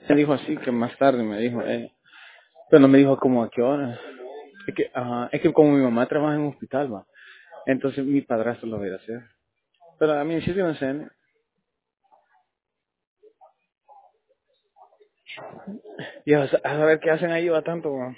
Me dijo así que más tarde me dijo, pero no me dijo como a qué hora. Es que como mi mamá trabaja en un hospital, va. Entonces mi padrastro lo va a ir a hacer. Pero a mí sí no sé. Y a saber qué hacen ahí va tanto, va.